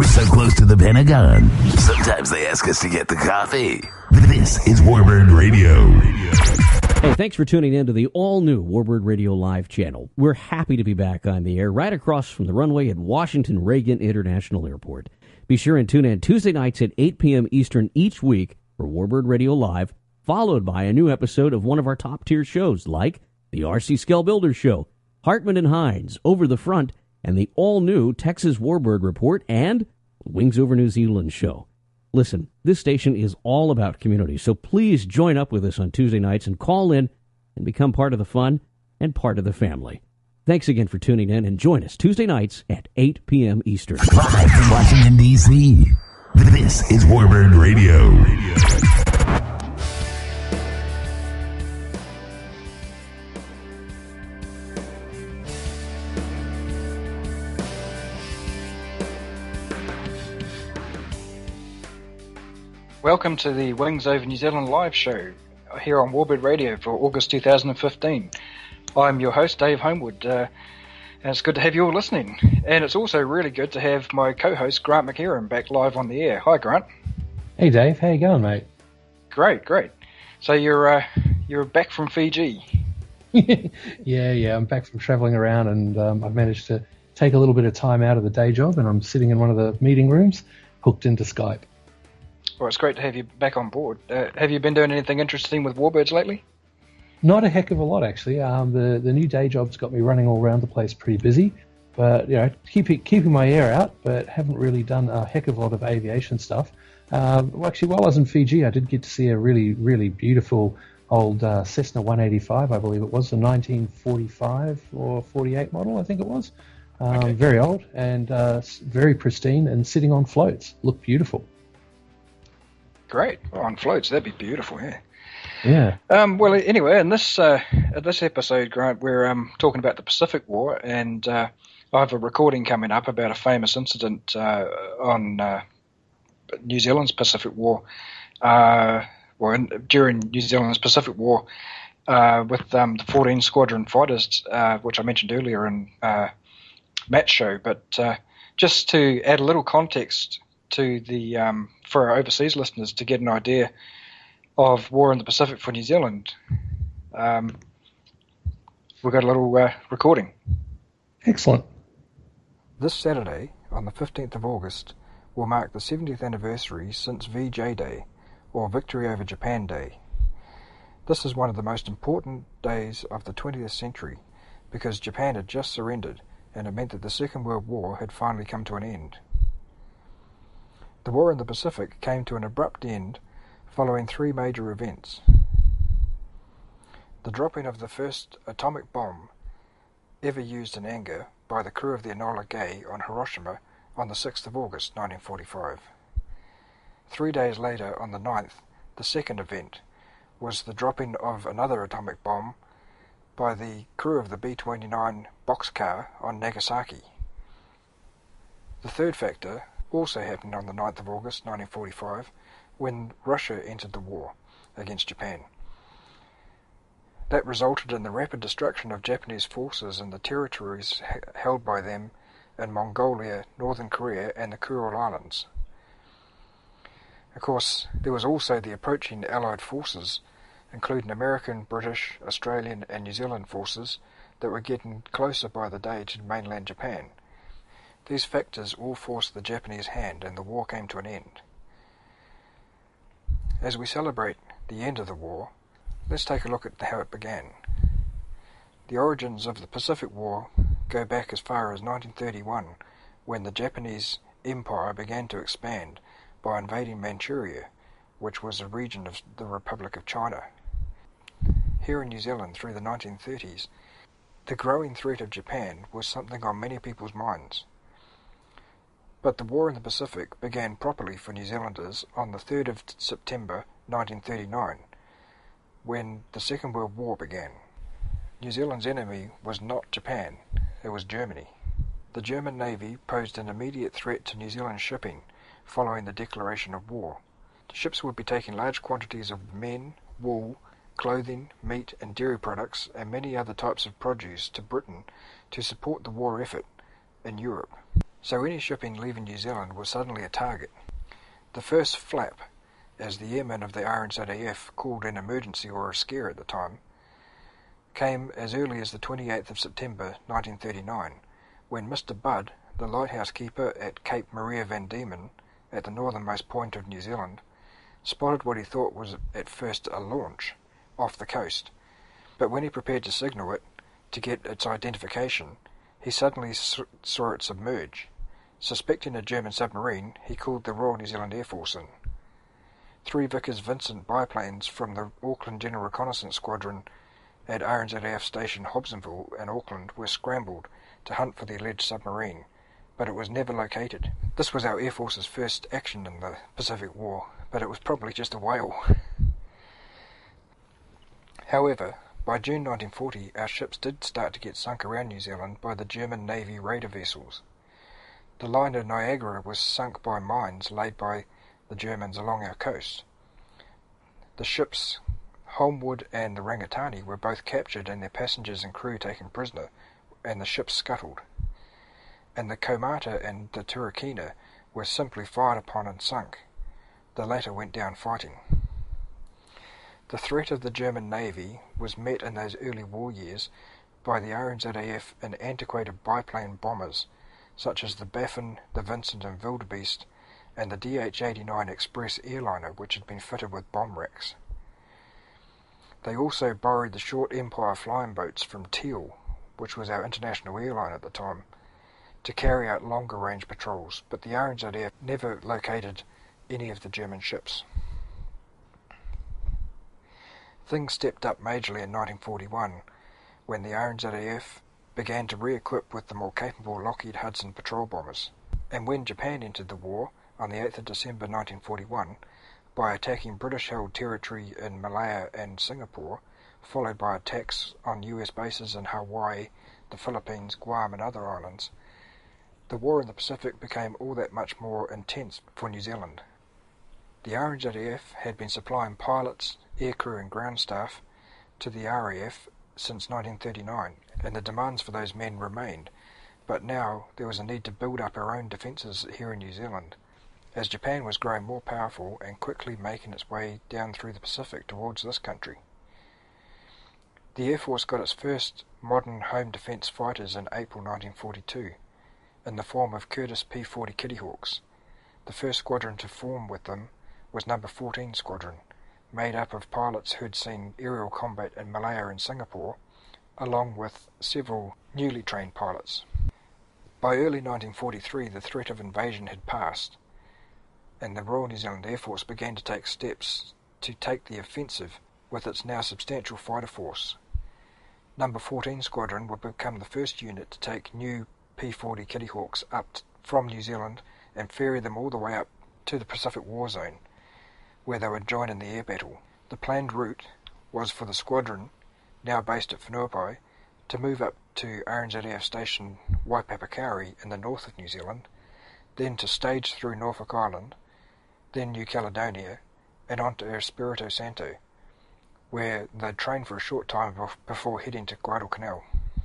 We're so close to the Pentagon. Sometimes they ask us to get the coffee. This is Warbird Radio. Hey, thanks for tuning in to the all-new Warbird Radio Live channel. We're happy to be back on the air right across from the runway at Washington Reagan International Airport. Be sure and tune in Tuesday nights at 8 p.m. Eastern each week for Warbird Radio Live, followed by a new episode of one of our top-tier shows like the R.C. Skell Builder Show, Hartman and Hines, Over the Front, and the all-new Texas Warbird Report and Wings Over New Zealand show. Listen, this station is all about community, so please join up with us on Tuesday nights and call in and become part of the fun and part of the family. Thanks again for tuning in, and join us Tuesday nights at 8 p.m. Eastern. Live from Washington, D.C., this is Warbird Radio. Welcome to the Wings Over New Zealand live show here on Warbird Radio for August 2015. I'm your host, Dave Homewood, and it's good to have you all listening. And it's also really good to have my co-host, Grant McHerron, back live on the air. Hi, Grant. Hey, Dave. How you going, mate? Great. So you're back from Fiji? Yeah. I'm back from travelling around, and I've managed to take a little bit of time out of the day job, and I'm sitting in one of the meeting rooms, hooked into Skype. Well, it's great to have you back on board. Have you been doing anything interesting with Warbirds lately? Not a heck of a lot, actually. The new day job's got me running all around the place pretty busy, but keeping my ear out, but haven't really done a heck of a lot of aviation stuff. Well, actually, while I was in Fiji, I did get to see a really, really beautiful old Cessna 185, I believe it was, a 1945 or 48 model, I think it was. Okay. Very old and very pristine and sitting on floats. Looked beautiful. Great. Well, on floats, that'd be beautiful, yeah. Yeah. Well, anyway, in this episode, Grant, we're talking about the Pacific War, and I have a recording coming up about a famous incident on New Zealand's Pacific War, during New Zealand's Pacific War with the 14 Squadron fighters, which I mentioned earlier in Matt's show. But just to add a little context to the for our overseas listeners to get an idea of war in the Pacific for New Zealand, we've got a little recording. Excellent. This Saturday, on the 15th of August, will mark the 70th anniversary since VJ Day, or Victory over Japan Day. This is one of the most important days of the 20th century because Japan had just surrendered, and it meant that the Second World War had finally come to an end. The war in the Pacific came to an abrupt end following three major events. The dropping of the first atomic bomb ever used in anger by the crew of the Enola Gay on Hiroshima on the 6th of August 1945. 3 days later, on the 9th, the second event was the dropping of another atomic bomb by the crew of the B-29 Boxcar on Nagasaki. The third factor also happened on the 9th of August 1945 when Russia entered the war against Japan. That resulted in the rapid destruction of Japanese forces in the territories held by them in Mongolia, Northern Korea and the Kuril Islands. Of course, there was also the approaching Allied forces, including American, British, Australian and New Zealand forces that were getting closer by the day to mainland Japan. These factors all forced the Japanese hand, and the war came to an end. As we celebrate the end of the war, let's take a look at how it began. The origins of the Pacific War go back as far as 1931, when the Japanese Empire began to expand by invading Manchuria, which was a region of the Republic of China. Here in New Zealand through the 1930s, the growing threat of Japan was something on many people's minds. But the war in the Pacific began properly for New Zealanders on the 3rd of September 1939, when the Second World War began. New Zealand's enemy was not Japan, it was Germany. The German Navy posed an immediate threat to New Zealand shipping following the declaration of war. The ships would be taking large quantities of men, wool, clothing, meat and dairy products and many other types of produce to Britain to support the war effort in Europe. so any shipping leaving New Zealand was suddenly a target. The first flap, as the airmen of the RNZAF called an emergency or a scare at the time, came as early as the 28th of September 1939, when Mr. Budd, the lighthouse keeper at Cape Maria van Diemen, at the northernmost point of New Zealand, spotted what he thought was at first a launch off the coast, but when he prepared to signal it to get its identification, he suddenly saw it submerge. Suspecting a German submarine, he called the Royal New Zealand Air Force in. 3 Vickers Vincent biplanes from the Auckland General Reconnaissance Squadron at RNZAF Station Hobsonville in Auckland were scrambled to hunt for the alleged submarine, but it was never located. This was our Air Force's first action in the Pacific War, but it was probably just a whale. However, by June 1940, our ships did start to get sunk around New Zealand by the German Navy raider vessels. The liner Niagara was sunk by mines laid by the Germans along our coast. The ships Holmwood and the Rangatani were both captured and their passengers and crew taken prisoner, and the ships scuttled. And the Komata and the Turikina were simply fired upon and sunk. The latter went down fighting. The threat of the German Navy was met in those early war years by the RNZAF in antiquated biplane bombers, such as the Baffin, the Vincent and Wildebeest, and the DH-89 Express airliner, which had been fitted with bomb racks. They also borrowed the short Empire flying boats from Teal, which was our international airline at the time, to carry out longer range patrols, but the RNZAF never located any of the German ships. Things stepped up majorly in 1941, when the RNZAF began to re-equip with the more capable Lockheed Hudson patrol bombers, and when Japan entered the war on the 8th of December 1941, by attacking British-held territory in Malaya and Singapore, followed by attacks on US bases in Hawaii, the Philippines, Guam and other islands, the war in the Pacific became all that much more intense for New Zealand. The RNZAF had been supplying pilots, aircrew and ground staff to the RAF since 1939, and the demands for those men remained, but now there was a need to build up our own defences here in New Zealand, as Japan was growing more powerful and quickly making its way down through the Pacific towards this country. The Air Force got its first modern home defence fighters in April 1942, in the form of Curtiss P-40 Kittyhawks. The first squadron to form with them was No. 14 Squadron, made up of pilots who had seen aerial combat in Malaya and Singapore, along with several newly trained pilots. By early 1943, the threat of invasion had passed, and the Royal New Zealand Air Force began to take steps to take the offensive with its now substantial fighter force. No. 14 Squadron would become the first unit to take new P-40 Kittyhawks up from New Zealand and ferry them all the way up to the Pacific War Zone, where they would join in the air battle. The planned route was for the squadron, now based at Whenuapai, to move up to RNZAF Station Waipapakari in the north of New Zealand, then to stage through Norfolk Island, then New Caledonia, and on to Espiritu Santo, where they'd train for a short time before heading to Guadalcanal.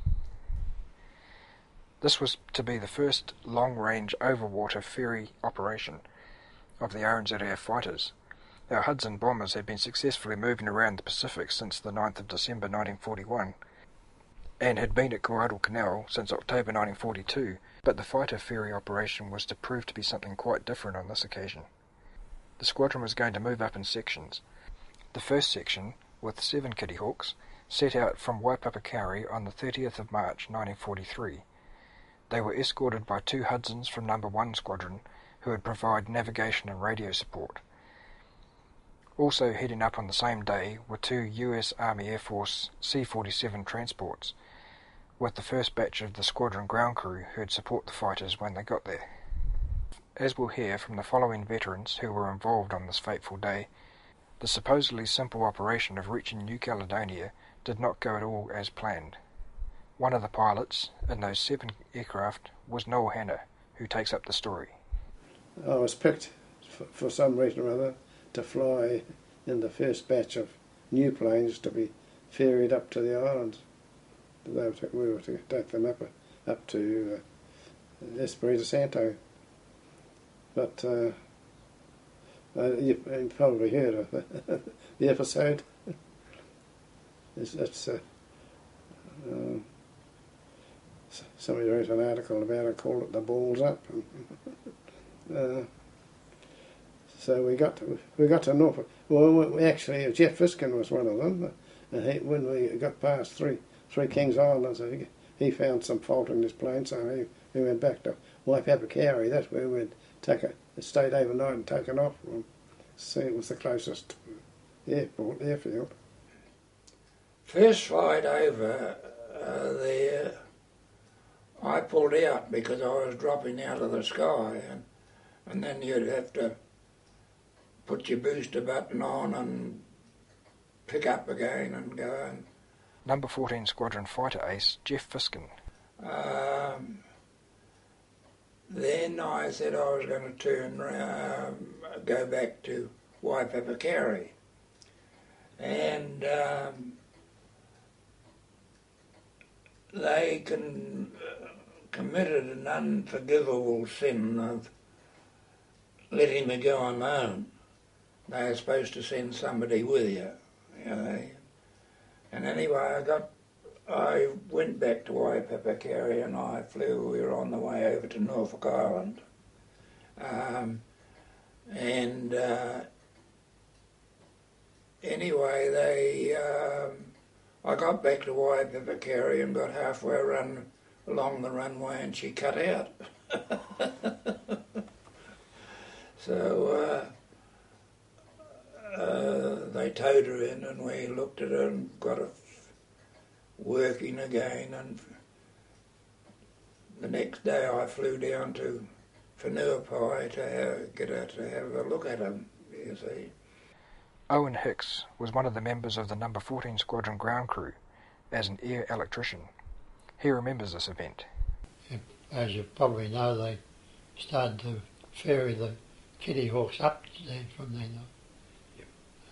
This was to be the first long-range overwater ferry operation of the RNZAF fighters. Our Hudson bombers had been successfully moving around the Pacific since the 9th of December 1941, and had been at Guadalcanal since October 1942, but the fighter ferry operation was to prove to be something quite different on this occasion. The squadron was going to move up in sections. The first section, with 7 Kittyhawks, set out from Waipapakari on the 30th of March 1943. They were escorted by 2 Hudsons from No. 1 Squadron, who would provide navigation and radio support. Also heading up on the same day were 2 US Army Air Force C-47 transports, with the first batch of the squadron ground crew who'd support the fighters when they got there. As we'll hear from the following veterans who were involved on this fateful day, the supposedly simple operation of reaching New Caledonia did not go at all as planned. One of the pilots in those 7 aircraft was Noel Hanna, who takes up the story. I was picked, for some reason or other, to fly in the first batch of new planes to be ferried up to the islands. We were to take them up to Espirito Santo. But you've probably heard of the episode. Somebody wrote an article about it, called it "The Balls Up." So we got to Norfolk. Well, actually, Jeff Fiskin was one of them. And when we got past Three Kings Islands, he found some fault in his plane, so he went back to Waipapakari. That's where we'd stayed overnight and taken off from. So it was the closest airfield. First flight over there, I pulled out because I was dropping out of the sky, and then you'd have to put your booster button on and pick up again and go. Number 14 Squadron Fighter Ace, Jeff Fiskin. Then I said I was going to turn round, go back to Waipapakari. And they committed an unforgivable sin of letting me go on my own. They were supposed to send somebody with you, you know. And anyway, I went back to Waipapakari and I flew. We were on the way over to Norfolk Island. Anyway, I got back to Waipapakari and got halfway along the runway and she cut out. So they towed her in and we looked at her and got her working again, and the next day I flew down to Whenuapai to get her to have a look at him, you see. Owen Hicks was one of the members of the number 14 Squadron ground crew as an air electrician. He remembers this event. As you probably know, they started to ferry the Kitty Hawks up there from there. Yep.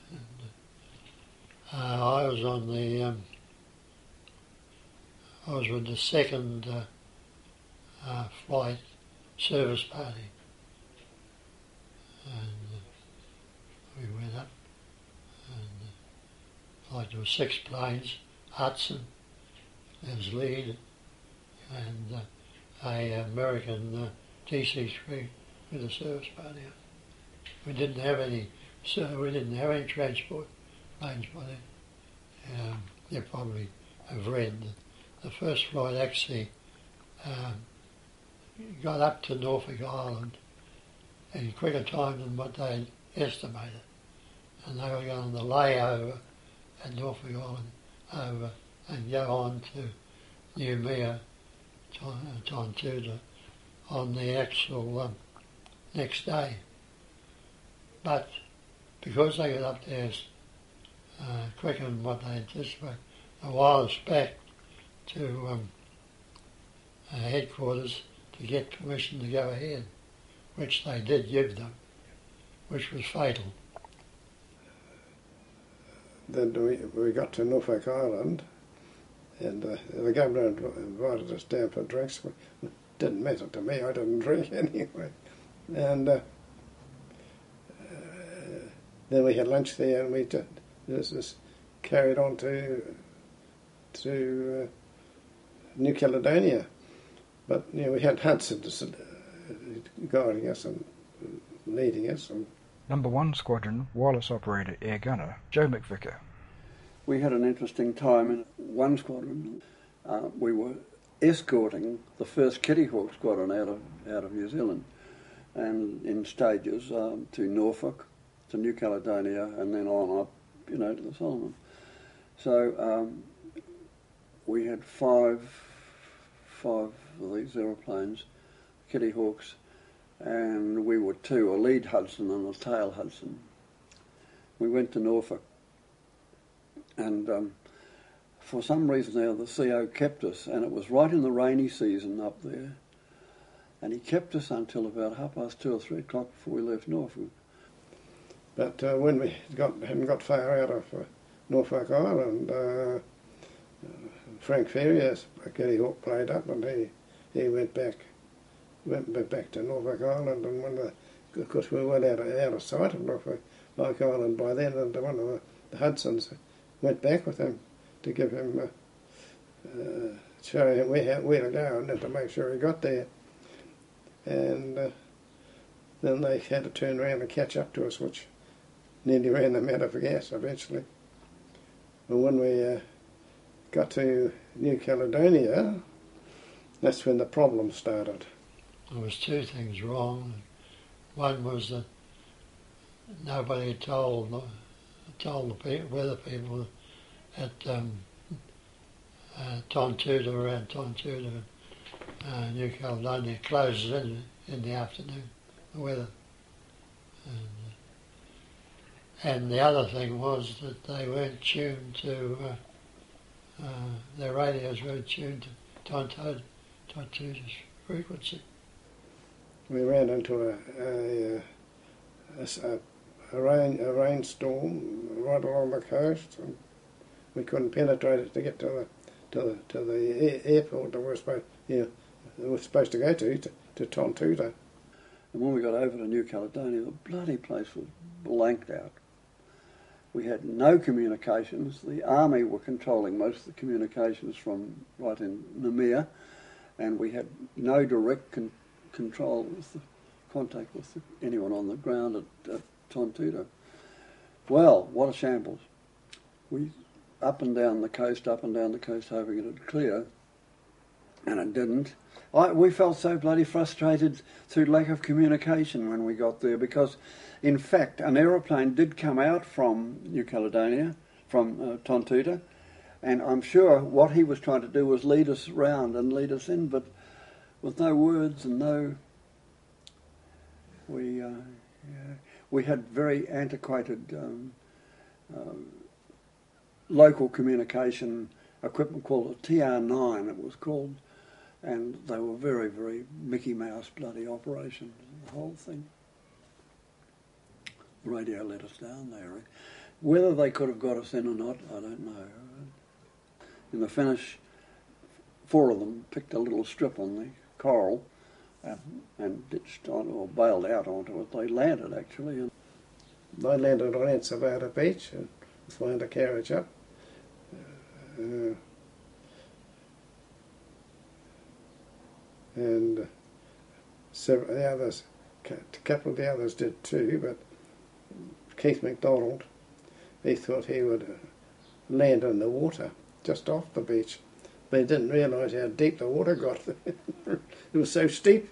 And, I was on the I was with the second flight service party, and we went up, and like there were 6 planes, Hudson as lead, and a American DC-3 with a service party. We didn't have any transport planes by then. You probably have read that the first flight actually got up to Norfolk Island in quicker time than what they estimated. And they were going to layover at Norfolk Island over and go on to Noumea, Tontuta, on the actual next day. But because they got up there quicker than what they anticipated, the wireless back to headquarters to get permission to go ahead, which they did give them, which was fatal. Then we got to Norfolk Island, and the governor invited us down for drinks. It didn't matter to me, I didn't drink anyway. And then we had lunch there, and we just carried on to New Caledonia. But we had Hudson guiding us and leading us. And Number 1 Squadron wireless operator air gunner Joe McVicker. We had an interesting time in 1 squadron. We were escorting the first Kitty Hawk squadron out of New Zealand, and in stages to Norfolk, to New Caledonia, and then on up, to the Solomon. So we had five of these aeroplanes, Kitty Hawks, and we were 2, a lead Hudson and a tail Hudson. We went to Norfolk, and for some reason now the CO kept us, and it was right in the rainy season up there, and he kept us until about 2:30 or 3 o'clock before we left Norfolk. But when we hadn't got far out of Norfolk Island, Frank Ferrier, a Kitty Hawk, played up, and he went back went back to Norfolk Island, and of course we were out of sight of Norfolk Island by then, and one of the Hudsons went back with him to give him show him where to go and to make sure he got there. And then they had to turn around and catch up to us, which nearly ran them out of gas eventually. And when we got to New Caledonia, that's when the problem started. There was two things wrong. One was that nobody told the weather people at Tontuta, around Tontuta, New Caledonia, closes in the afternoon, the weather. And the other thing was that they weren't tuned to, their radios weren't tuned to Tontuta's frequency. We ran into a rainstorm right along the coast, and we couldn't penetrate it to get to the airport that we were supposed to go to Tontuta. And when we got over to New Caledonia, the bloody place was blanked out. We had no communications. The army were controlling most of the communications from right in Namur, and we had no direct control with the contact with anyone on the ground at Tontuta. Well, what a shambles. We up and down the coast, hoping it would clear, and it didn't. We felt so bloody frustrated through lack of communication when we got there, because in fact an aeroplane did come out from New Caledonia, from Tontuta, and I'm sure what he was trying to do was lead us round and lead us in, but with no words and no... We had very antiquated local communication equipment called a TR9, it was called, and they were very, very Mickey Mouse bloody operations, the whole thing. The radio let us down there. Whether they could have got us in or not, I don't know. In the finish, 4 of them picked a little strip on the coral and ditched on or bailed out onto it. They landed actually. And they landed on Ansabata Beach and found a carriage up. And several of the others, a couple of the others did too, but Keith MacDonald, he thought he would land in the water just off the beach. But he didn't realise how deep the water got. It was so steep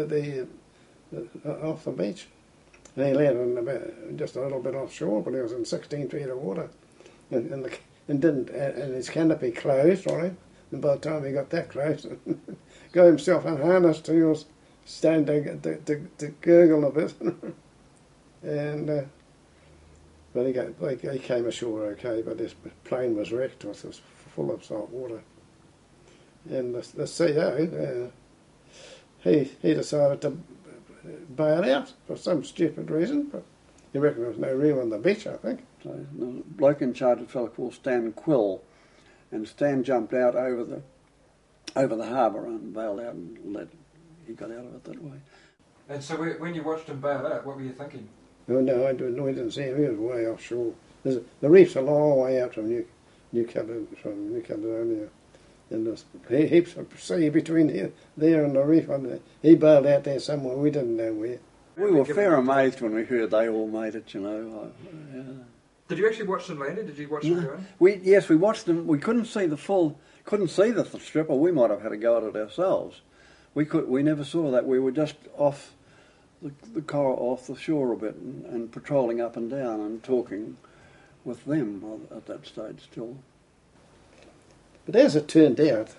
off the beach. And he landed just a little bit offshore, but he was in 16 feet of water. And his canopy closed on him. And by the time he got that close, got himself unharnessed, he was starting to gurgle a bit. And but he came ashore okay, but his plane was wrecked. It was full of salt water. And the CEO, he decided to bail out for some stupid reason, but he reckoned there was no room on the beach, I think. So the bloke in charge, a fellow called Stan Quill, and Stan jumped out over the harbour and bailed out, and he got out of it that way. And so when you watched him bail out, what were you thinking? Oh, no, we didn't see him. He was way offshore. The reef's a long way out from New Caledonia. And there's heaps of sea between there and the reef. He bailed out there somewhere, we didn't know where. We were fair amazed when we heard they all made it, you know. Yeah. Did you actually watch them landing? Did you watch them going? Yes, we watched them. We couldn't see the strip, or we might have had a go at it ourselves. We never saw that. We were just off off the shore a bit and patrolling up and down and talking with them at that stage still. But as it turned out,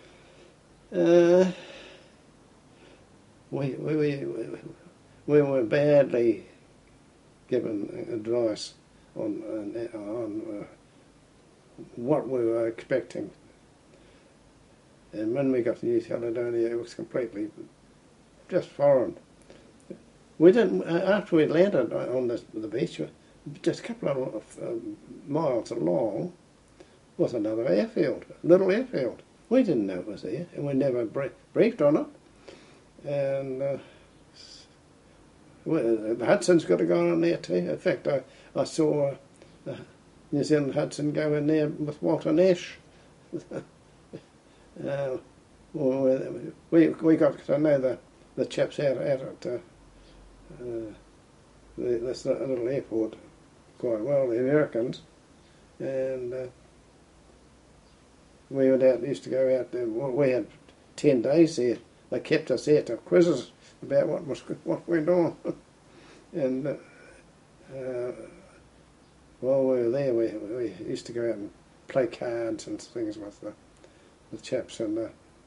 we were badly given advice on what we were expecting. And when we got to New Caledonia, it was completely just foreign. We didn't, after we landed on the beach, just a couple of miles along, was another airfield, a little airfield. We didn't know it was there, and we never briefed on it. And the Hudson's got to go on there too. In fact, I saw New Zealand Hudson go in there with Walter Nash. We got to know the chaps out at this little airport quite well, the Americans, and we used to go out there. We had 10 days there. They kept us there to quiz us about what went on. And while we were there, we used to go out and play cards and things with the chaps and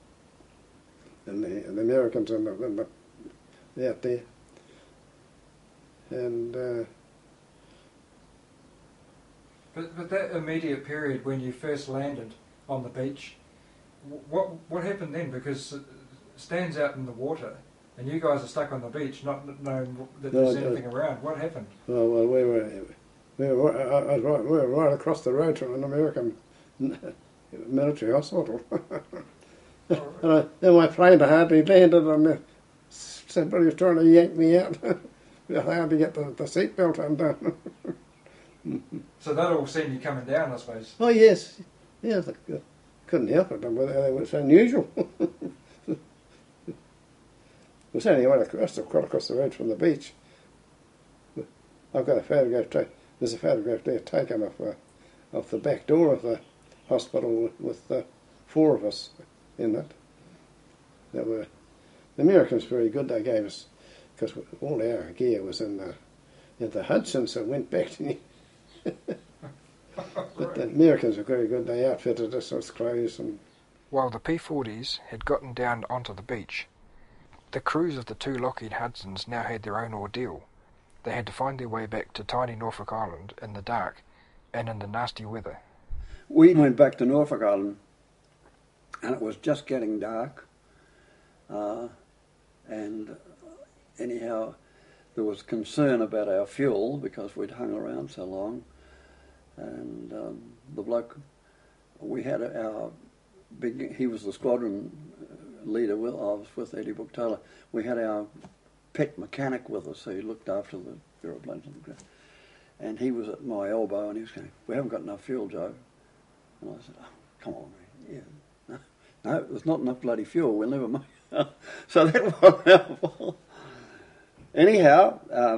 the Americans and out there. And but that immediate period when you first landed on the beach, what happened then? Because it stands out in the water, and you guys are stuck on the beach, not knowing that there's anything around. What happened? Well, we were right across the road from an American military hospital. And then my plane hardly landed, and somebody was trying to yank me out. I had to get the seatbelt undone. So that all seen you coming down, I suppose. Oh yes, I couldn't help it. It was unusual. It was only quite across the road from the beach. I've got a photograph. There's a photograph there taken off the back door of the hospital with 4 of us in it. The Americans were very good. They gave us, because all our gear was in the Hudson, so it went back to. But the Americans were very good. They outfitted us with clothes. And while the P-40s had gotten down onto the beach, the crews of the 2 Lockheed Hudsons now had their own ordeal. They had to find their way back to tiny Norfolk Island in the dark and in the nasty weather. We went back to Norfolk Island, and it was just getting dark. And anyhow, there was concern about our fuel because we'd hung around so long. And the bloke, we had our big, he was the squadron leader, I was with Eddie Brooke Taylor. We had our pet mechanic with us, so he looked after the aeroplanes on the ground. And he was at my elbow and he was going, "We haven't got enough fuel, Joe." And I said, "Oh, come on, man. Yeah. No, there's not enough bloody fuel, we'll never make it." So that wasn't helpful. Anyhow,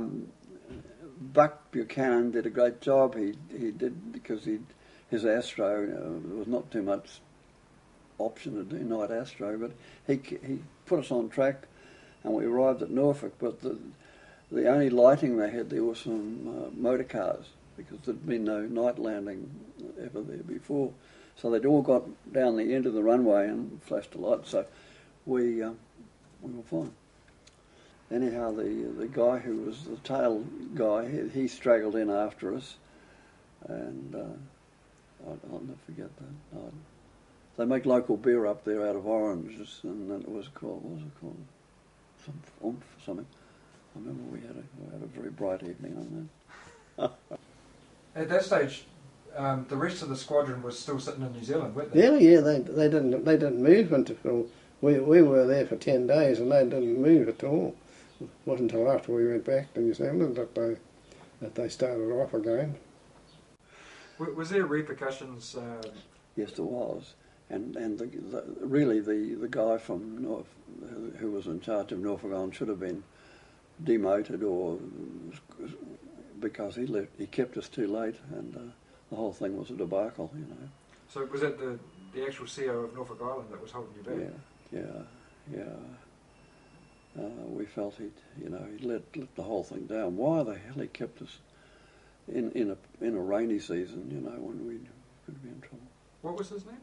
Buck Buchanan did a great job. He did, because his Astro, there was not too much option to do night Astro, but he put us on track, and we arrived at Norfolk. But the only lighting they had there was some motor cars, because there'd been no night landing ever there before. So they'd all got down the end of the runway and flashed a light. So we were fine. Anyhow, the guy who was the tail guy, he straggled in after us, and I'll never forget that. They make local beer up there out of oranges, and it was called, what was it called? Some oomph or something. I remember we had a very bright evening on that. At that stage, the rest of the squadron was still sitting in New Zealand, weren't they? Yeah, they didn't move until we were there for 10 days, and they didn't move at all. It wasn't until after we went back to New Zealand that they started off again. Was there repercussions? Yes, there was, and really the guy from North, who was in charge of Norfolk Island, should have been demoted, or because he kept us too late, and the whole thing was a debacle, you know. So was that the actual CEO of Norfolk Island that was holding you back? Yeah. We felt he'd let the whole thing down. Why the hell he kept us in a rainy season, you know, when we could be in trouble. What was his name?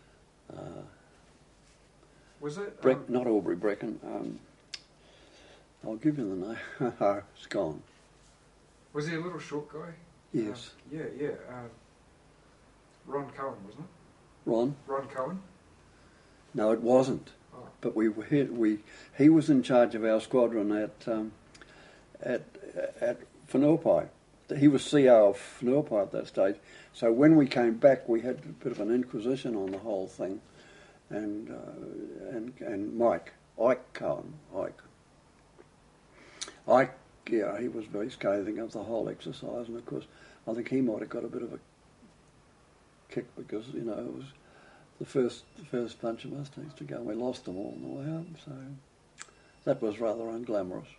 Was it not Aubrey Brecken? I'll give you the name. It's gone. Was he a little short guy? Yes. Yeah. Ron Cohen, wasn't it? Ron Cohen? No, it wasn't. Oh. But he was in charge of our squadron at Whenuapai. He was CO of Whenuapai at that stage. So when we came back, we had a bit of an inquisition on the whole thing, and Mike Ike Cohen. Ike, yeah, he was very scathing of the whole exercise, and of course, I think he might have got a bit of a kick because, you know, it was the first bunch of Mustangs to go, and we lost them all on the way up, so that was rather unglamorous.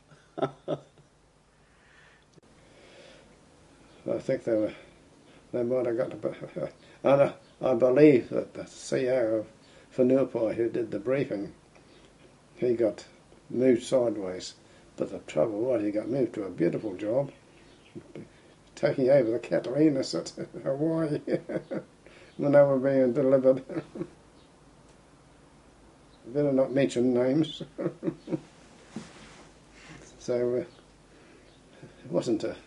I think they might have got and I believe that the CEO of Whanuapai who did the briefing, he got moved sideways, but the trouble was he got moved to a beautiful job, taking over the Catalinas at Hawaii when they were being delivered. Better not mention names. So it wasn't a...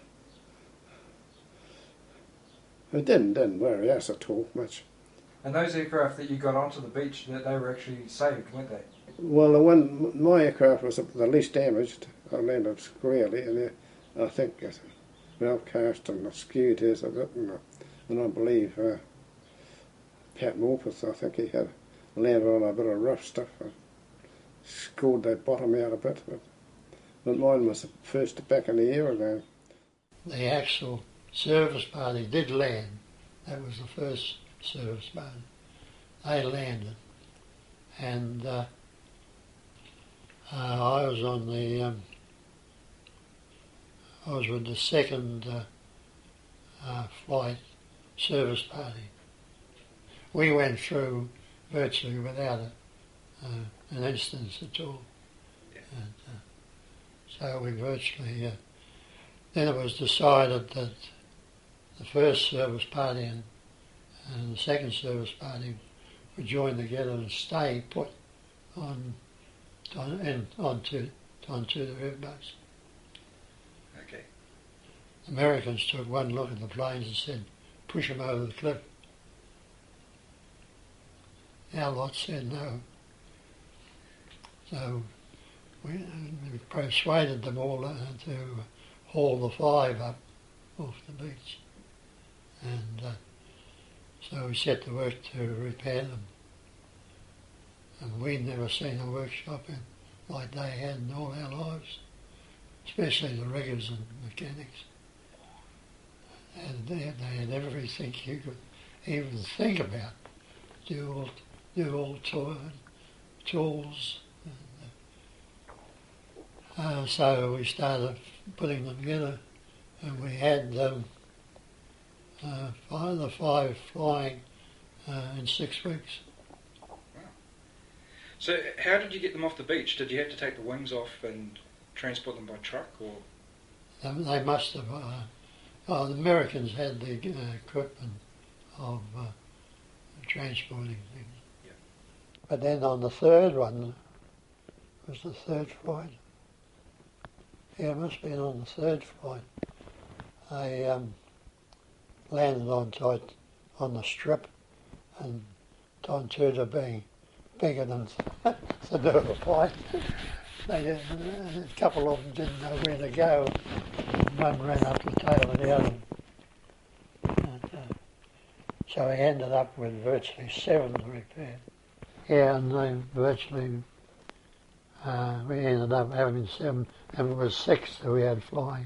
It didn't worry us at all much. And those aircraft that you got onto the beach, that they were actually saved, weren't they? Well, my aircraft was the least damaged. I landed squarely, and I think it well cast and skewed his a bit, and I believe Pat Morpeth, I think he had landed on a bit of rough stuff, scored that bottom out a bit, but mine was the first back in the air again. The actual service party did land. That was the first service party. They landed, and I was on the. I was with the second flight service party. We went through virtually without an instance at all. Yeah. And, so we virtually. Then it was decided that the first service party and the second service party would join together and stay put onto the riverboats. Okay. Americans took one look at the planes and said, push them over the cliff. Our lot said no. So we persuaded them all to haul the 5 up off the beach. And so we set to work to repair them. And we'd never seen a workshop like they had in all our lives, especially the riggers and mechanics. And they had everything you could even think about. Do all tools. So we started putting them together, and we had the 5 flying in 6 weeks. Wow. So how did you get them off the beach? Did you have to take the wings off and transport them by truck, or? They must have. The Americans had the equipment of transporting things. Yeah. But then on the third one, was the third flight? Yeah, it must have been on the third flight. I landed on the strip, and Tontuta being bigger than Whanuapai, a couple of them didn't know where to go. One ran up the tail of the other. So we ended up with virtually 7 to repair. Yeah, and they virtually, we ended up having 7, and it was 6 that we had flying.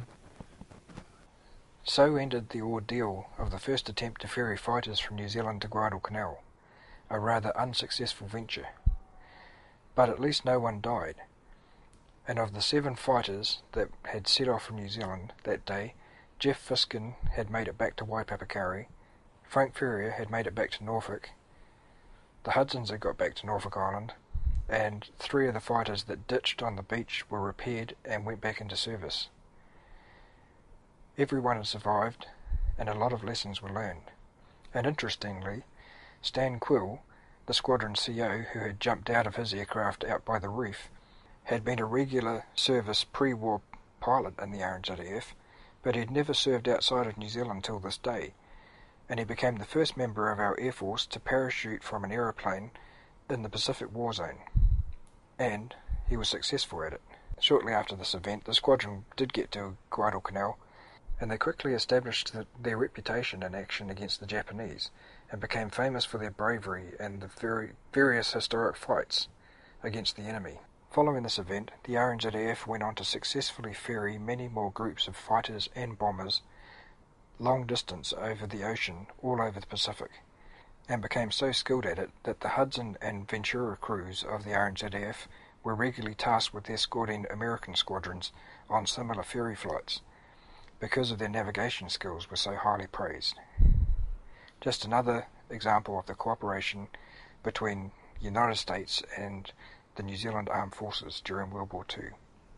So ended the ordeal of the first attempt to ferry fighters from New Zealand to Guadalcanal, a rather unsuccessful venture. But at least no one died, and of the 7 fighters that had set off from New Zealand that day, Jeff Fiskin had made it back to Waipapakari, Frank Ferrier had made it back to Norfolk, the Hudsons had got back to Norfolk Island, and 3 of the fighters that ditched on the beach were repaired and went back into service. Everyone had survived, and a lot of lessons were learned. And interestingly, Stan Quill, the squadron CO who had jumped out of his aircraft out by the reef, had been a regular service pre-war pilot in the RNZAF, but he had never served outside of New Zealand till this day, and he became the first member of our Air Force to parachute from an aeroplane in the Pacific War Zone. And he was successful at it. Shortly after this event, the squadron did get to Guadalcanal, and they quickly established their reputation in action against the Japanese, and became famous for their bravery and the various historic fights against the enemy. Following this event, the RNZAF went on to successfully ferry many more groups of fighters and bombers long distance over the ocean all over the Pacific, and became so skilled at it that the Hudson and Ventura crews of the RNZAF were regularly tasked with escorting American squadrons on similar ferry flights, because of their navigation skills were so highly praised. Just another example of the cooperation between the United States and the New Zealand Armed Forces during World War II.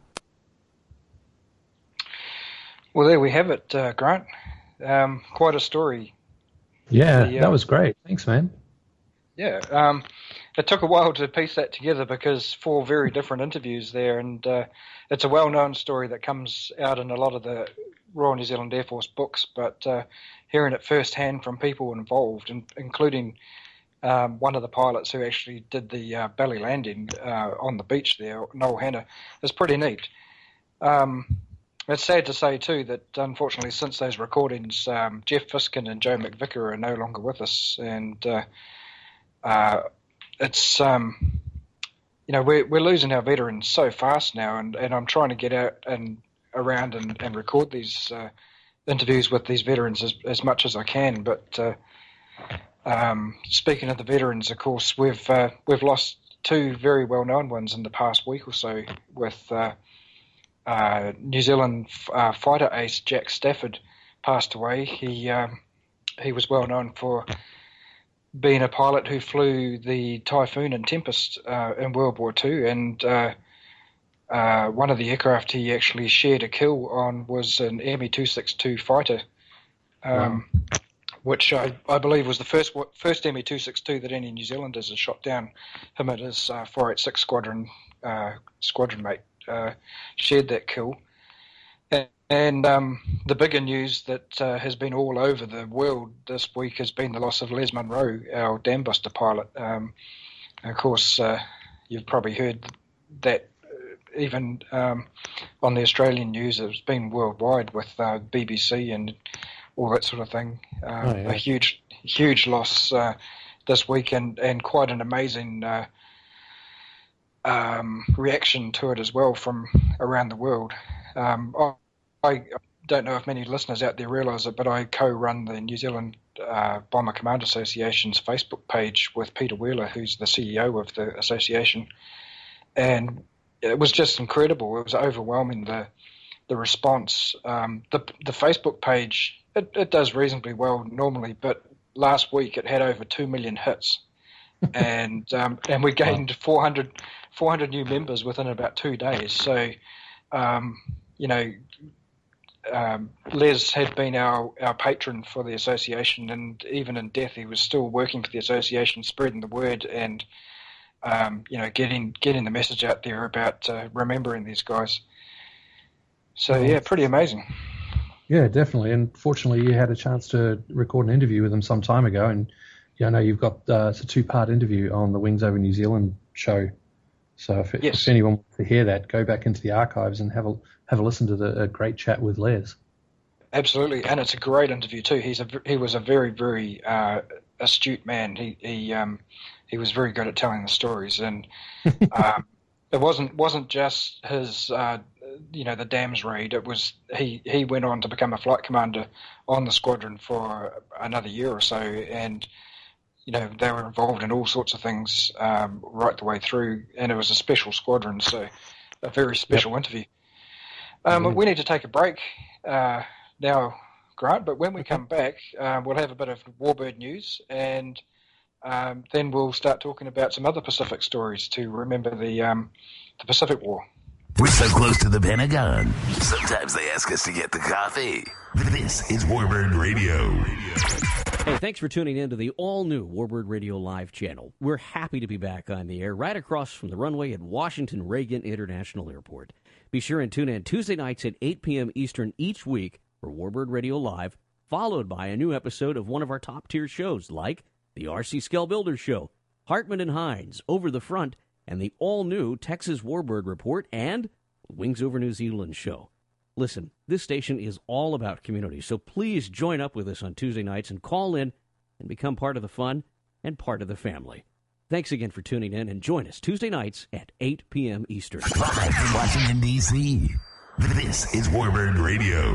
Well, there we have it, Grant. Quite a story. Yeah, that was great. Thanks, man. Yeah, it took a while to piece that together because 4 very different interviews there, and it's a well-known story that comes out in a lot of the Royal New Zealand Air Force books, but hearing it firsthand from people involved, including one of the pilots who actually did the belly landing on the beach there, Noel Hanna, is pretty neat. It's sad to say, too, that unfortunately since those recordings, Jeff Fiskin and Joe McVicker are no longer with us, and it's, we're losing our veterans so fast now, and I'm trying to get out and around and record these interviews with these veterans as much as I can, but speaking of the veterans, of course, we've lost 2 very well-known ones in the past week or so with New Zealand fighter ace Jack Stafford passed away. He was well known for being a pilot who flew the Typhoon and Tempest in World War II, and one of the aircraft he actually shared a kill on was an ME-262 fighter, which I believe was the first ME-262 that any New Zealanders has shot down. Him and his 486 squadron mate shared that kill. And the bigger news that has been all over the world this week has been the loss of Les Munro, our dambuster pilot. Of course, you've probably heard that even on the Australian news. It's been worldwide with BBC and all that sort of thing. A huge loss this week, and quite an amazing reaction to it as well from around the world. I don't know if many listeners out there realise it, but I co-run the New Zealand Bomber Command Association's Facebook page with Peter Wheeler, who's the CEO of the association, and it was just incredible. It was overwhelming, the response. The Facebook page, it does reasonably well normally, but last week it had over 2 million hits, and we gained 400 new members within about 2 days. So, Les had been our patron for the association, and even in death he was still working for the association, spreading the word and getting the message out there about remembering these guys. So yeah, pretty amazing. Yeah, definitely. And fortunately, you had a chance to record an interview with them some time ago, and I know you've got it's a 2-part interview on the Wings Over New Zealand show. So if anyone wants to hear that, go back into the archives and have a listen to the great chat with Les. Absolutely, and it's a great interview too. He was a very, very astute man. He was very good at telling the stories, and it wasn't just his the dams raid. It was he went on to become a flight commander on the squadron for another year or so, and they were involved in all sorts of things right the way through, and it was a special squadron, so a very special interview. We need to take a break now, Grant, but when we come back, we'll have a bit of Warbird news, and then we'll start talking about some other Pacific stories to remember the Pacific War. We're so close to the Pentagon. Sometimes they ask us to get the coffee. This is Warbird Radio. Hey, thanks for tuning in to the all-new Warbird Radio Live channel. We're happy to be back on the air right across from the runway at Washington Reagan International Airport. Be sure and tune in Tuesday nights at 8 p.m. Eastern each week for Warbird Radio Live, followed by a new episode of one of our top-tier shows like the R.C. Skell Builder Show, Hartman and Hines, Over the Front, and the all-new Texas Warbird Report and Wings Over New Zealand show. Listen, this station is all about community, so please join up with us on Tuesday nights and call in and become part of the fun and part of the family. Thanks again for tuning in, and join us Tuesday nights at 8 p.m. Eastern. Live from Washington, D.C., this is Warbird Radio.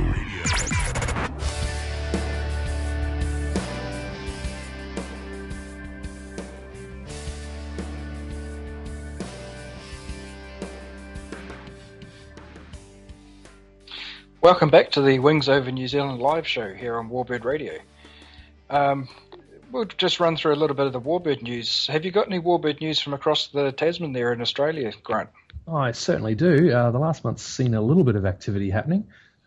Welcome back to the Wings Over New Zealand live show here on Warbird Radio. We'll just run through a little bit of the Warbird news. Have you got any Warbird news from across the Tasman there in Australia, Grant? Oh, I certainly do. The last month's seen a little bit of activity happening.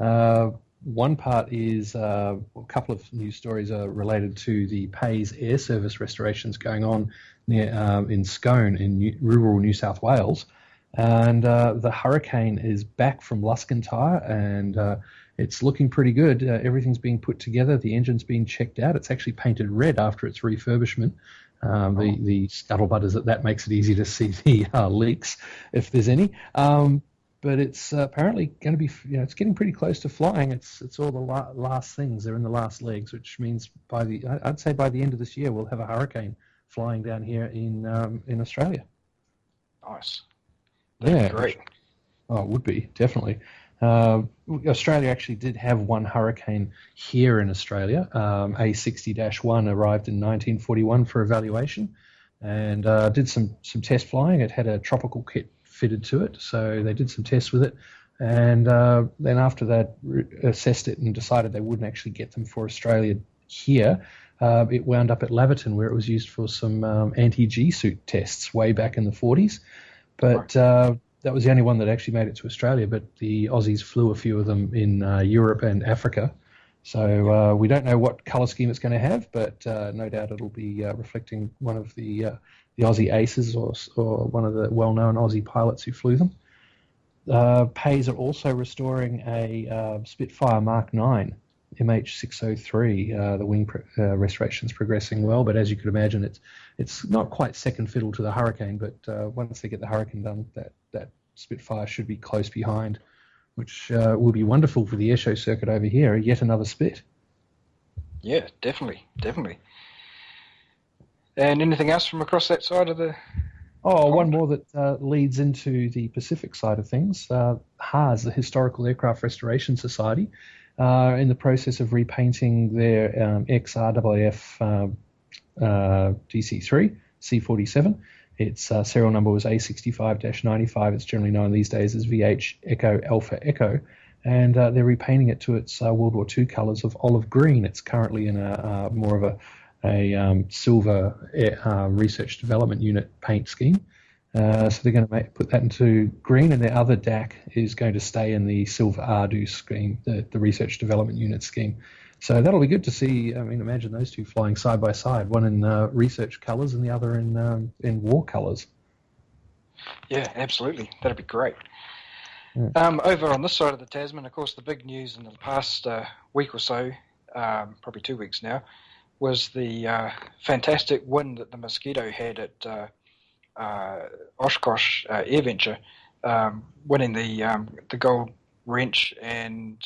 One part is a couple of news stories are related to the Pays air service restorations going on near in Scone in rural New South Wales. And the hurricane is back from Luscantire, and it's looking pretty good. Everything's being put together. The engine's being checked out. It's actually painted red after its refurbishment. The scuttlebutt is that makes it easy to see the leaks, if there's any. But it's apparently going to be, it's getting pretty close to flying. It's all the last things. They're in the last legs, which means I'd say by the end of this year, we'll have a hurricane flying down here in Australia. Nice. That'd be great. Oh, it would be, definitely. Australia actually did have one hurricane here in Australia. A60-1 arrived in 1941 for evaluation and did some test flying. It had a tropical kit fitted to it, so they did some tests with it. And then after that, assessed it and decided they wouldn't actually get them for Australia here. It wound up at Laverton, where it was used for some anti-G suit tests way back in the 40s. But that was the only one that actually made it to Australia. But the Aussies flew a few of them in Europe and Africa. So we don't know what colour scheme it's going to have, but no doubt it'll be reflecting one of the Aussie aces or one of the well-known Aussie pilots who flew them. Pays are also restoring a Spitfire Mark 9 MH603. The wing restoration is progressing well, but as you could imagine, it's not quite second fiddle to the Hurricane. But once they get the Hurricane done, that Spitfire should be close behind, which will be wonderful for the airshow circuit over here. Yet another Spit. Yeah, definitely. And anything else from across that side of the? Oh, one more that leads into the Pacific side of things. HARS, the Historical Aircraft Restoration Society, in the process of repainting their XRAF DC-3 C-47. Its serial number was A65-95. It's generally known these days as VH Echo Alpha Echo. And they're repainting it to its World War II colours of olive green. It's currently in a more of a silver research development unit paint scheme. So they're going to put that into green, and their other DAC is going to stay in the silver Ardu scheme, the research development unit scheme. So that'll be good to see. I mean, imagine those two flying side by side, one in research colours and the other in war colours. Yeah, absolutely. That'd be great. Yeah. Over on this side of the Tasman, of course, the big news in the past week or so, probably 2 weeks now, was the fantastic win that the Mosquito had at Oshkosh AirVenture, winning the gold wrench and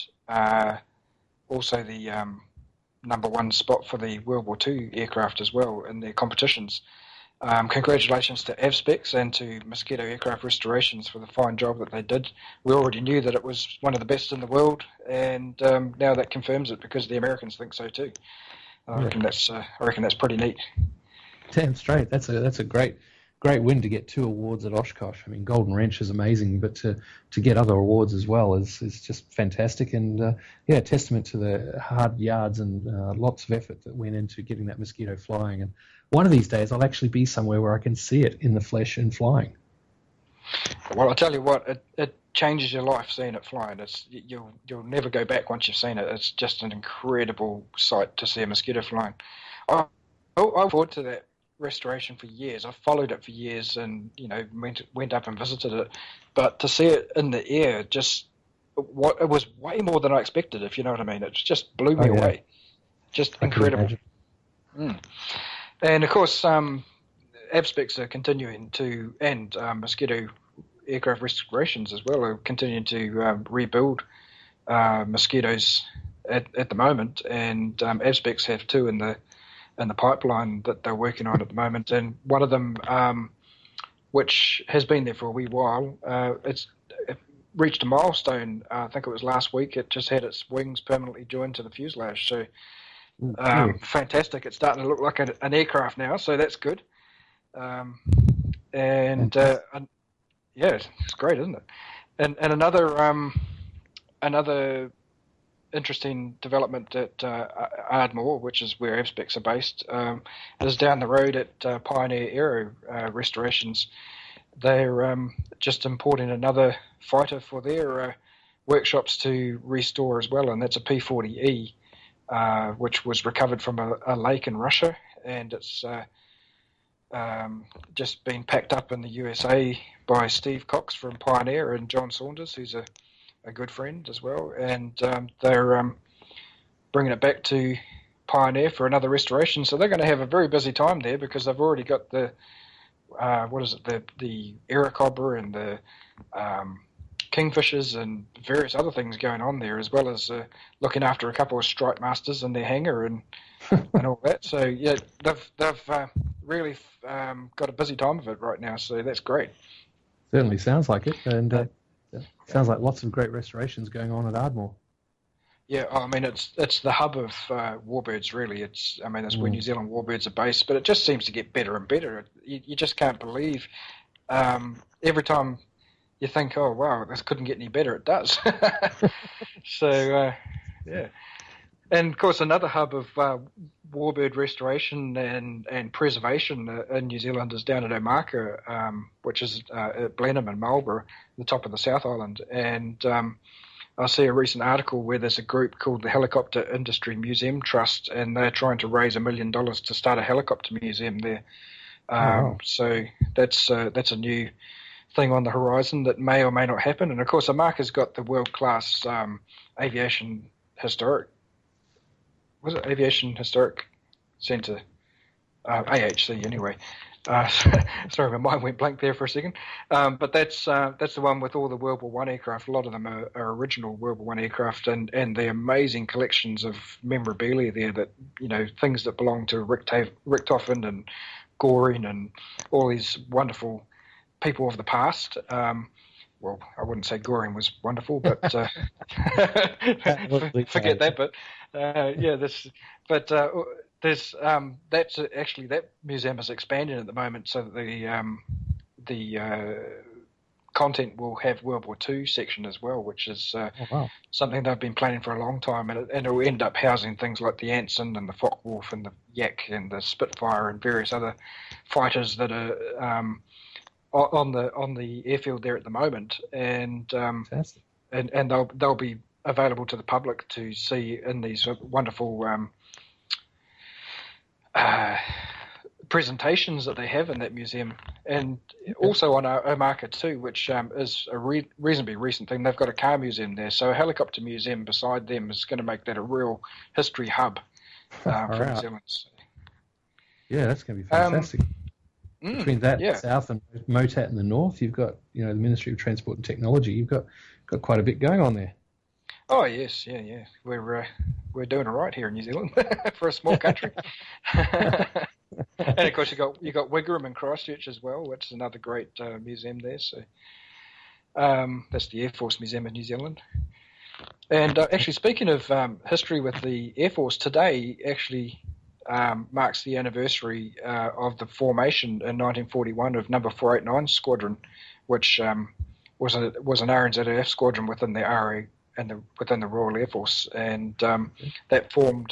also the number one spot for the World War II aircraft as well in their competitions. Congratulations to Avspex and to Mosquito Aircraft Restorations for the fine job that they did. We already knew that it was one of the best in the world, and now that confirms it because the Americans think so too. I reckon that's pretty neat. Damn straight. That's a great win to get 2 awards at Oshkosh. I mean, Golden Wrench is amazing, but to get other awards as well is just fantastic. And testament to the hard yards and lots of effort that went into getting that Mosquito flying. And one of these days, I'll actually be somewhere where I can see it in the flesh and flying. Well, I'll tell you what, it changes your life seeing it flying. You'll never go back once you've seen it. It's just an incredible sight to see a Mosquito flying. I look forward to that restoration for years. I've followed it for years and went up and visited it, but to see it in the air, it was way more than I expected, if you know what I mean. It just blew me away. Just incredible. And of course Avspex are continuing to, and Mosquito Aircraft Restorations as well, are continuing to rebuild Mosquitoes at the moment, and Avspex have 2 in the the pipeline that they're working on at the moment, and one of them, which has been there for a wee while, it reached a milestone. I think it was last week. It just had its wings permanently joined to the fuselage. So fantastic! It's starting to look like an aircraft now, so that's good. Yeah, it's great, isn't it? And another interesting development at Ardmore, which is where AvSpecs are based, is down the road at Pioneer Aero Restorations. They're just importing another fighter for their workshops to restore as well, and that's a P-40E, which was recovered from a lake in Russia, and it's just been packed up in the USA by Steve Cox from Pioneer and John Saunders, who's a good friend as well, and they're bringing it back to Pioneer for another restoration. So they're going to have a very busy time there because they've already got the the Aerocobra and the Kingfishers and various other things going on there, as well as looking after a couple of Strike Masters in their hangar and all that. So yeah, they've really got a busy time of it right now. So that's great. Certainly sounds like it, and sounds like lots of great restorations going on at Ardmore. Yeah, I mean it's the hub of warbirds, really. That's where New Zealand warbirds are based, but it just seems to get better and better. You just can't believe every time you think, oh wow, this couldn't get any better. It does. So yeah, and of course another hub of warbird restoration and preservation in New Zealand is down at Omaka, which is at Blenheim and Marlborough, the top of the South Island, and I see a recent article where there's a group called the Helicopter Industry Museum Trust, and they're trying to raise $1 million to start a helicopter museum there. So that's a new thing on the horizon that may or may not happen. And of course, Omaka's got the world-class Aviation Historic Centre, AHC anyway. Sorry, my mind went blank there for a second. But that's the one with all the World War I aircraft. A lot of them are original World War I aircraft, and the amazing collections of memorabilia there that, things that belong to Richthofen and Goring and all these wonderful people of the past. Well, I wouldn't say Goring was wonderful, but forget that. But there's that's actually, that museum is expanding at the moment, so that the content will have World War II section as well, which is something they've been planning for a long time, and it will end up housing things like the Anson and the Focke-Wulf and the Yak and the Spitfire and various other fighters that are on the airfield there at the moment, and they'll be available to the public to see in these wonderful presentations that they have in that museum, and also on Omaka too, which is a reasonably recent thing. They've got a car museum there, so a helicopter museum beside them is going to make that a real history hub for New Zealand. Yeah, that's going to be fantastic. Between that south and MOTAT in the north, you've got the Ministry of Transport and Technology. You've got quite a bit going on there. Oh yes, yeah. We're doing all right here in New Zealand for a small country. And of course you got Wigram in Christchurch as well, which is another great museum there. So that's the Air Force Museum of New Zealand. And actually, speaking of history with the Air Force, today actually marks the anniversary of the formation in 1941 of Number 489 Squadron, which was an RNZAF squadron within the RA and within the Royal Air Force, and that formed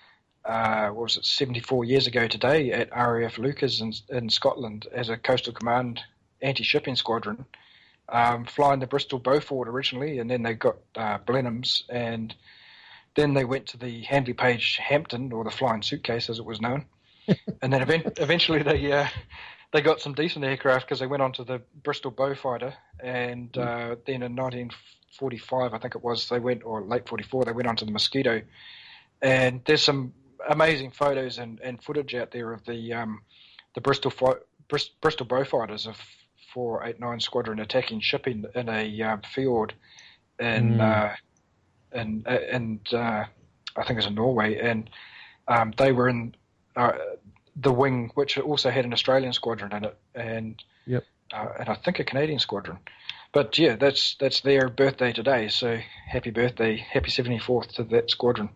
74 years ago today at RAF Lucas in Scotland as a Coastal Command anti-shipping squadron, flying the Bristol Beaufort originally, and then they got Blenheims, and then they went to the Handley Page Hampton, or the Flying Suitcase as it was known, and then eventually they got some decent aircraft because they went on to the Bristol Beaufighter, and then in 1945, I think it was, or late 44, they went on to the Mosquito, and there's some amazing photos and footage out there of the Bristol Beaufighters of 489 Squadron attacking shipping in a fjord in I think it's in Norway, and they were in the wing, which also had an Australian squadron in it, and I think a Canadian squadron. But yeah, that's their birthday today. So happy birthday, happy 74th to that squadron.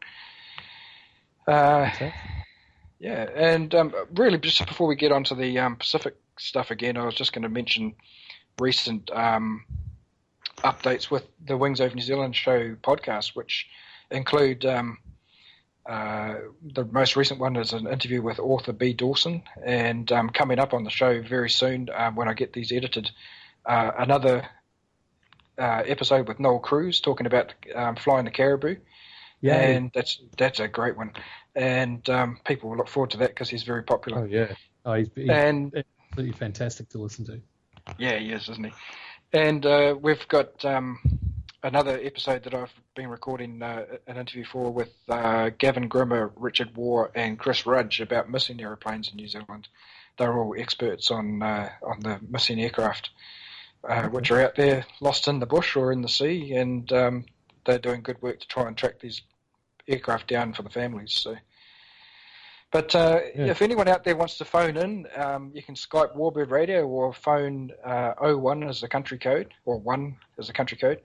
Yeah, and really, just before we get onto the Pacific stuff again, I was just going to mention recent updates with the Wings Over New Zealand show podcast, which include the most recent one is an interview with author B. Dawson, and coming up on the show very soon when I get these edited, another episode with Noel Cruz talking about flying the Caribou. Yeah, and that's a great one, and people will look forward to that because he's very popular. Oh yeah, he's absolutely fantastic to listen to. Yeah, he is, isn't he? And we've got another episode that I've been recording an interview for with Gavin Grimmer, Richard Waugh, and Chris Rudge about missing aeroplanes in New Zealand. They're all experts on the missing aircraft, which are out there lost in the bush or in the sea, and they're doing good work to try and track these aircraft down for the families. So, but if anyone out there wants to phone in, you can Skype Warbird Radio or phone 01 as the country code, or 1 as the country code,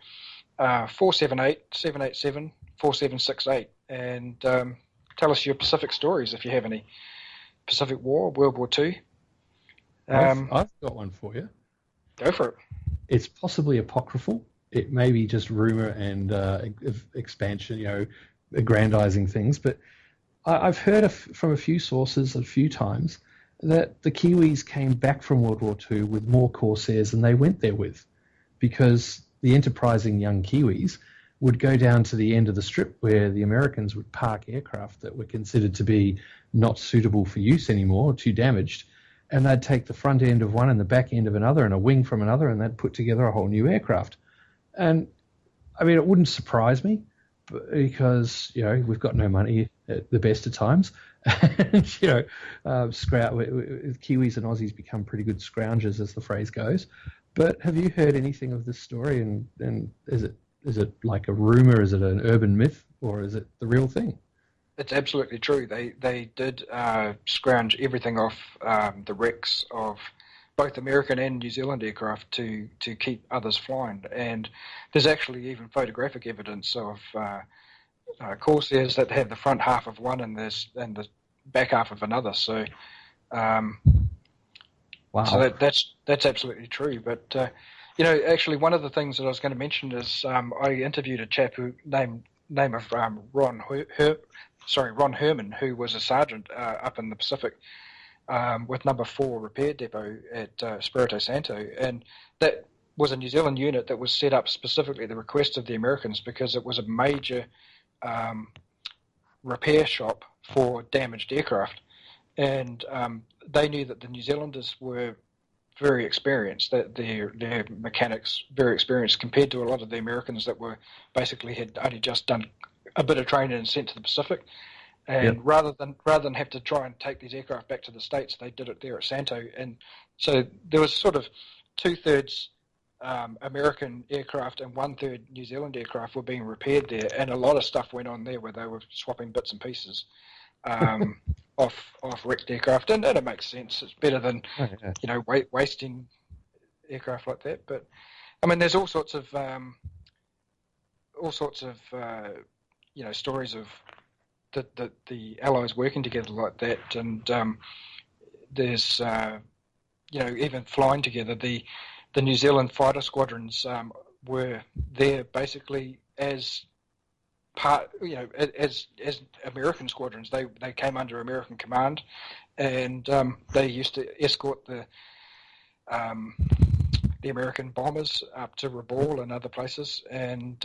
478-787-4768, and tell us your Pacific stories if you have any. Pacific War, World War II. I've got one for you. Go for it. It's possibly apocryphal. It may be just rumor and expansion, aggrandizing things, but I've heard from a few sources a few times that the Kiwis came back from World War II with more Corsairs than they went there with, because the enterprising young Kiwis would go down to the end of the strip where the Americans would park aircraft that were considered to be not suitable for use anymore, too damaged, and they'd take the front end of one and the back end of another and a wing from another, and they'd put together a whole new aircraft. And, I mean, it wouldn't surprise me, because, we've got no money at the best of times. And, Kiwis and Aussies become pretty good scroungers, as the phrase goes. But have you heard anything of this story? And is it like a rumor? Is it an urban myth? Or is it the real thing? It's absolutely true. They did scrounge everything off the wrecks of both American and New Zealand aircraft to keep others flying. And there's actually even photographic evidence of Corsairs that have the front half of one and the back half of another. So, wow. So that's absolutely true. But actually, one of the things that I was going to mention is I interviewed a chap name of Ron Herman, who was a sergeant up in the Pacific with Number 4 Repair Depot at Espiritu Santo, and that was a New Zealand unit that was set up specifically at the request of the Americans because it was a major repair shop for damaged aircraft, and they knew that the New Zealanders were very experienced, that their mechanics very experienced compared to a lot of the Americans that were basically had only just done a bit of training and sent to the Pacific. And rather than have to try and take these aircraft back to the States, they did it there at Santo. And so there was sort of 2/3 American aircraft and 1/3 New Zealand aircraft were being repaired there, and a lot of stuff went on there where they were swapping bits and pieces off wrecked aircraft, and it makes sense. It's better than wasting aircraft like that. But I mean, there's all sorts of stories of the Allies working together like that, and there's even flying together. The New Zealand fighter squadrons were there basically as part, as American squadrons. They came under American command, and they used to escort the American bombers up to Rabaul and other places, and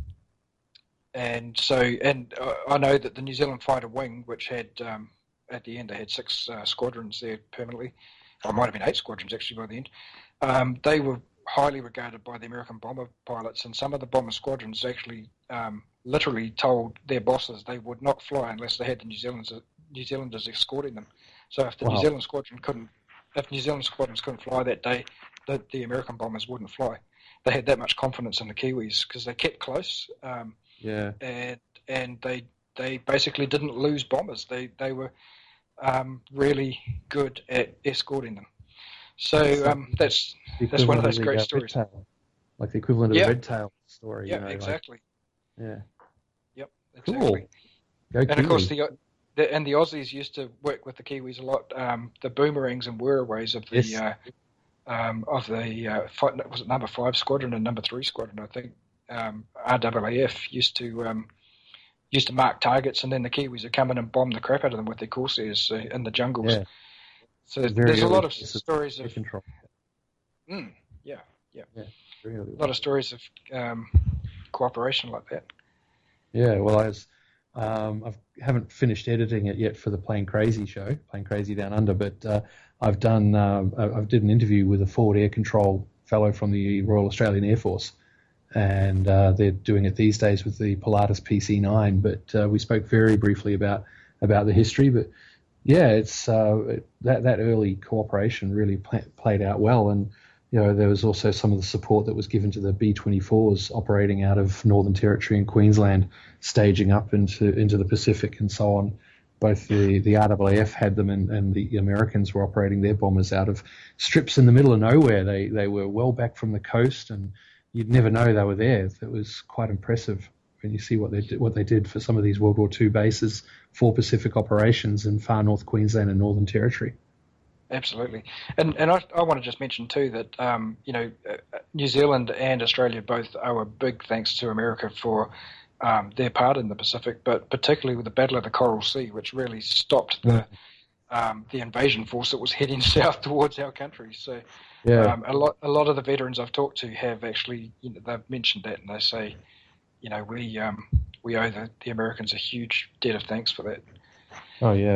I know that the New Zealand Fighter Wing, which had at the end they had 6 squadrons there permanently, or it might have been 8 squadrons actually by the end. They were highly regarded by the American bomber pilots, and some of the bomber squadrons actually literally told their bosses they would not fly unless they had the New Zealanders escorting them. So if the New Zealand squadrons couldn't fly that day, the American bombers wouldn't fly. They had that much confidence in the Kiwis because they kept close. And they basically didn't lose bombers. They were really good at escorting them. So that's one of those great stories. Like the equivalent of the red tail story. Yeah, exactly. Yep, exactly. Cool. Go and Kiwi. of course the Aussies used to work with the Kiwis a lot. The boomerangs and whirraways of the was it number 5 squadron and number 3 squadron, I think. RAAF used to mark targets, and then the Kiwis would come in and bomb the crap out of them with their Corsairs in the jungles. Yeah. So there's a lot of stories of control. Yeah. Very early. A lot of stories of cooperation like that. Yeah, well, I haven't finished editing it yet for the Plane Crazy show, Plane Crazy Down Under, but I did an interview with a forward air control fellow from the Royal Australian Air Force, and they're doing it these days with the Pilatus PC-9. But we spoke very briefly about the history. But yeah, it's that early cooperation really played out well, and there was also some of the support that was given to the B-24s operating out of Northern Territory and Queensland, staging up into the Pacific and so on. Both the RAAF had them, and the Americans were operating their bombers out of strips in the middle of nowhere. They were well back from the coast, and you'd never know they were there. It was quite impressive when you see what they did for some of these World War II bases for Pacific operations in far North Queensland and Northern Territory. Absolutely, and I want to just mention too that New Zealand and Australia both owe a big thanks to America for their part in the Pacific, but particularly with the Battle of the Coral Sea, which really stopped the invasion force that was heading south towards our country. So a lot of the veterans I've talked to have actually they've mentioned that, and they say we owe the Americans a huge debt of thanks for that. Oh yeah,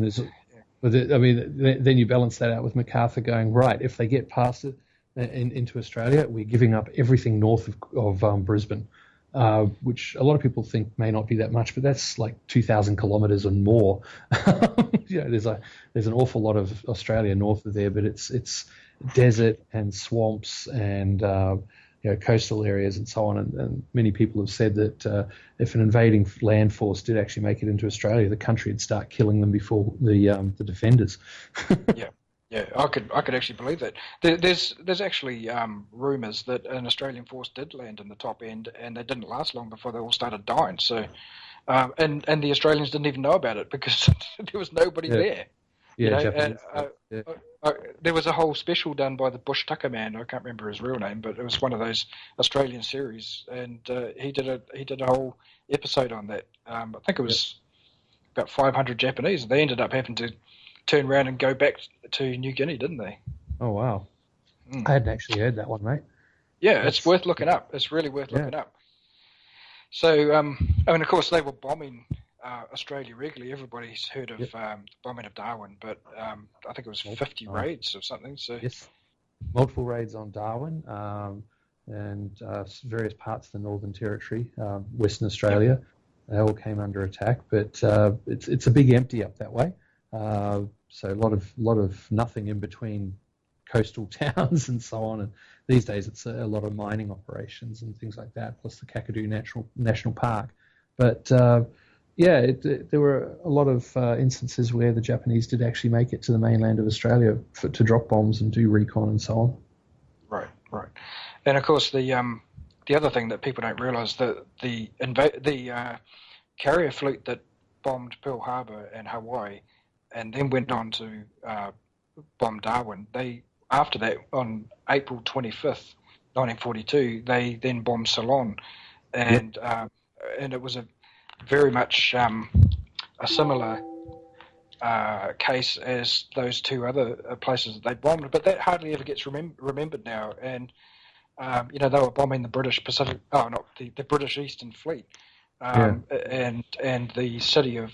then you balance that out with MacArthur going, right, if they get past it into Australia, we're giving up everything north of Brisbane, which a lot of people think may not be that much, but that's like 2,000 kilometres and more. There's an awful lot of Australia north of there, but it's desert and swamps and coastal areas and so on. And many people have said that if an invading land force did actually make it into Australia, the country would start killing them before the defenders. Yeah, I could actually believe that. There's actually rumours that an Australian force did land in the top end, and they didn't last long before they all started dying. So, and the Australians didn't even know about it because there was nobody there. There was a whole special done by the Bush Tucker man. I can't remember his real name, but it was one of those Australian series, and he did a whole episode on that. I think it was about 500 Japanese. They ended up having to turn around and go back to New Guinea, didn't they? Oh wow! I hadn't actually heard that one, mate. Yeah, it's worth looking up. It's really worth looking up. So, of course, they were bombing Australia regularly. Everybody's heard of the bombing of Darwin, but I think it was 50 raids or something. So yes, multiple raids on Darwin and various parts of the Northern Territory, Western Australia. They all came under attack, but it's a big empty up that way. So a lot of nothing in between coastal towns and so on. And these days it's a lot of mining operations and things like that, plus the Kakadu National Park. But there were a lot of instances where the Japanese did actually make it to the mainland of Australia to drop bombs and do recon and so on. Right. And of course the other thing that people don't realise, that the carrier fleet that bombed Pearl Harbor and Hawaii and then went on to bomb Darwin, after that, on April 25th, 1942, they then bombed Ceylon, and it was a very much a similar case as those two other places that they bombed, but that hardly ever gets remembered now. And they were bombing the British Pacific, the British Eastern Fleet, and the city of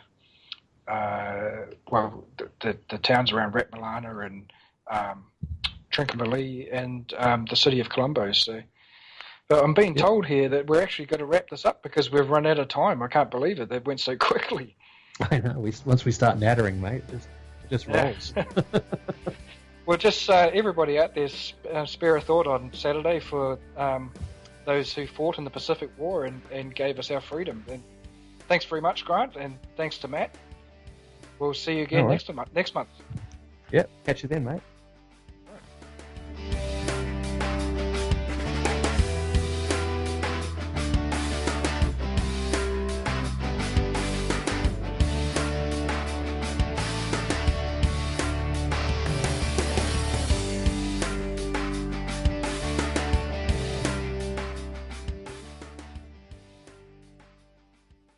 the towns around Ratmalana and Trincomalee and the city of Colombo. So, but I'm being told here that we're actually going to wrap this up because we've run out of time. I can't believe it. That went so quickly. I know. Once we start nattering, mate, it just rolls. Well, just everybody out there, spare a thought on Saturday for those who fought in the Pacific War and gave us our freedom. And thanks very much, Grant, and thanks to Matt. We'll see you again All right. next month. Yep, catch you then, mate.